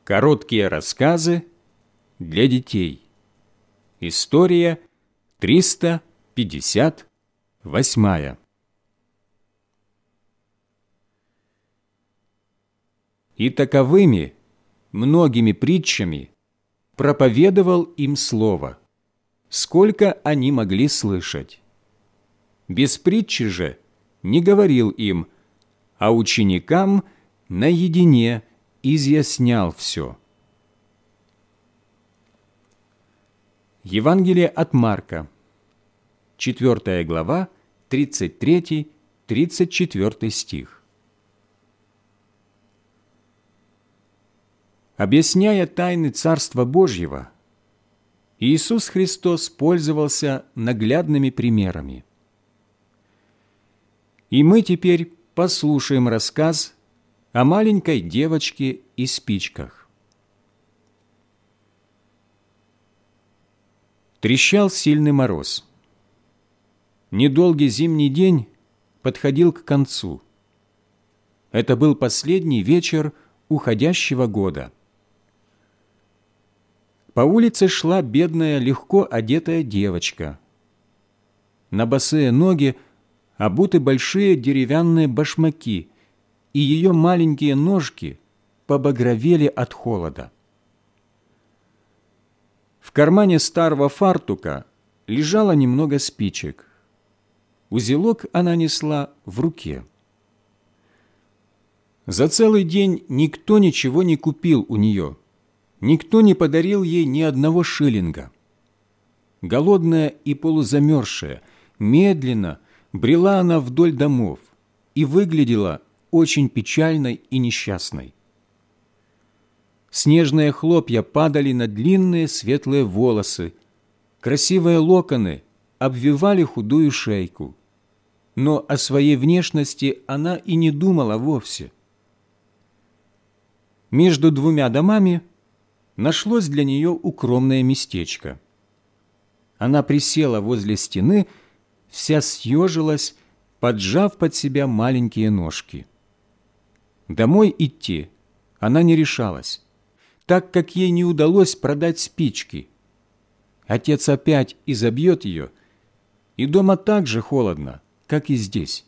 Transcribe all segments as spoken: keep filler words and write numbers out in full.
Короткие рассказы для детей. История триста пятьдесят восьмая. И таковыми многими притчами проповедовал им слово, сколько они могли слышать. Без притчи же не говорил им, а ученикам наедине изъяснял все. Евангелие от Марка, четвёртая глава, тридцать третий — тридцать четвёртый стих. Объясняя тайны Царства Божьего, Иисус Христос пользовался наглядными примерами. И мы теперь послушаем рассказ о маленькой девочке и спичках. Трещал сильный мороз. Недолгий зимний день подходил к концу. Это был последний вечер уходящего года. По улице шла бедная, легко одетая девочка. На босые ноги обуты большие деревянные башмаки, и ее маленькие ножки побагровели от холода. В кармане старого фартука лежало немного спичек. Узелок она несла в руке. За целый день никто ничего не купил у нее, никто не подарил ей ни одного шиллинга. Голодная и полузамерзшая, медленно брела она вдоль домов и выглядела очень печальной и несчастной. Снежные хлопья падали на длинные светлые волосы, красивые локоны обвивали худую шейку, но о своей внешности она и не думала вовсе. Между двумя домами нашлось для нее укромное местечко. Она присела возле стены, вся съежилась, поджав под себя маленькие ножки. Домой идти она не решалась, так как ей не удалось продать спички. Отец опять изобьет ее, и дома так же холодно, как и здесь.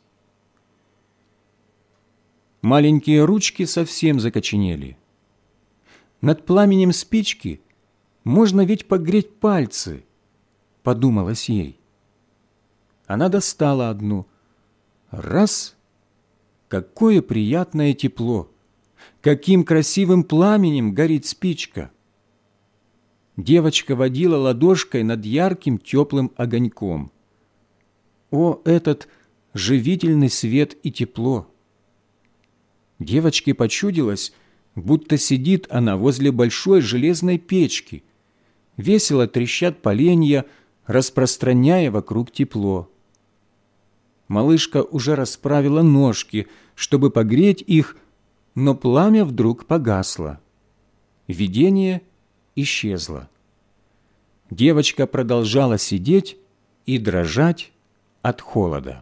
Маленькие ручки совсем закоченели. Над пламенем спички можно ведь погреть пальцы, подумалось ей. Она достала одну. Раз — какое приятное тепло! Каким красивым пламенем горит спичка! Девочка водила ладошкой над ярким теплым огоньком. О, этот живительный свет и тепло! Девочке почудилось, будто сидит она возле большой железной печки. Весело трещат поленья, распространяя вокруг тепло. Малышка уже расправила ножки, чтобы погреть их, но пламя вдруг погасло. Видение исчезло. Девочка продолжала сидеть и дрожать от холода.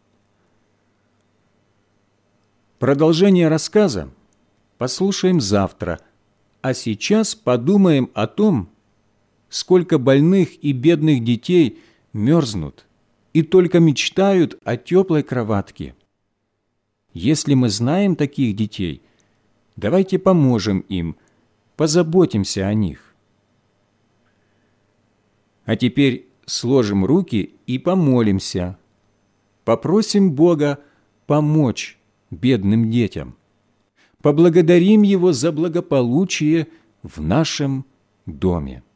Продолжение рассказа послушаем завтра, а сейчас подумаем о том, сколько больных и бедных детей мерзнут и только мечтают о теплой кроватке. Если мы знаем таких детей, давайте поможем им, позаботимся о них. А теперь сложим руки и помолимся. Попросим Бога помочь бедным детям. Поблагодарим Его за благополучие в нашем доме.